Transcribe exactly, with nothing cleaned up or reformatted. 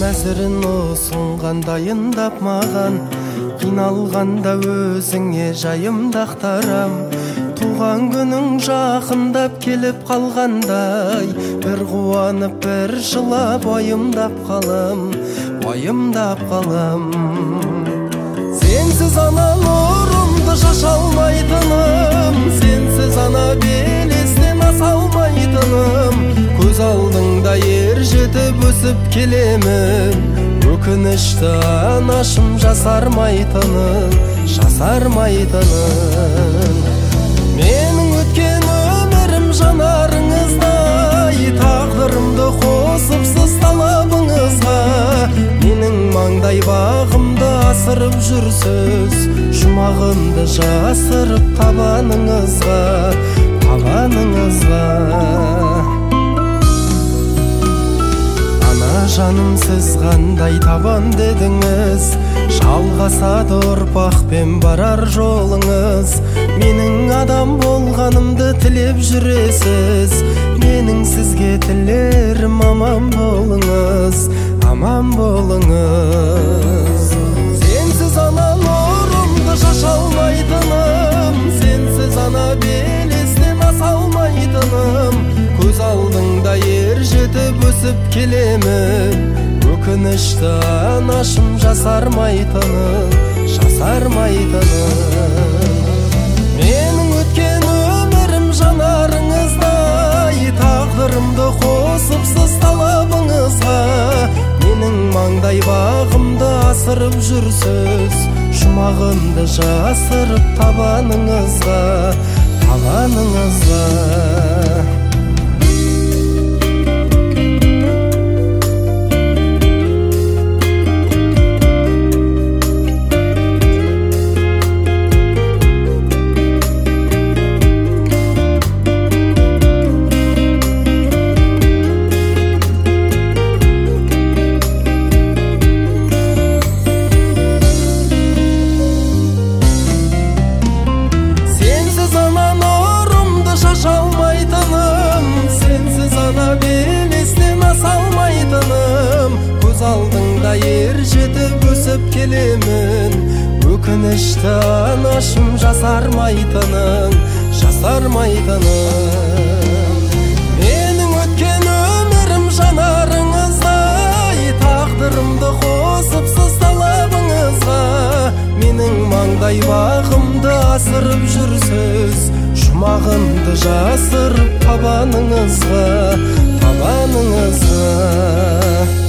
нәзірін ұсынған дайындап маған, қиналғанда өзіңе жайымды ақтарам. Туған күнің жақындап келіп қалғандай, бір қуанып бір жылап уайымдап қалам, уайымдап қалам. Сенсіз ана нұрымды шаша алмайтыным, сенсіз ана белестен аса алмайтыным. Көз алдыңда ер жетіп өсіп келемін, өкінішті анашым жасармайтынын, жасармайтынын. Менің өткен өмірім жанарыңыздай, тағдырымды қосыпсыз талабыңызға. Менің маңдай бағымды асырып жүрсіз, жұмағымды жасырып табаныңызға, табаныңызға. Жаным сіз қандай табан дедіңіз, жалғасады ұрпақпен барар жолыңыз. Менің адам болғанымды тілеп жүресіз, менің сізге тілерім аман болыңыз, аман болыңыз. Сенсіз ана нұрымды шаша алмайтыным, сенсіз ана белестен аса алмайтыным. Көз алдыңда ер жетіп өсіп келемін, өкінішті анашым жасармайтынын, жасармайтынын. Менің өткен өмірім жанарыңыздай, тағдырымды қосыпсыз талабыңызға. Менің маңдай бағымды асырып жүрсіз, жұмағымды жасырып табаныңызға, табаныңызға. Көз алдыңда ер жетіп өсіп келемін, өкінішті анашым жасармайтының, жасармайтының. Менің өткен өмірім жанарыңыздай, тағдырымды қосыпсыз талабыңызға. Менің маңдай бағымды асырып жүрсіз, жұмағымды жасырып табаныңызға, табаныңызға.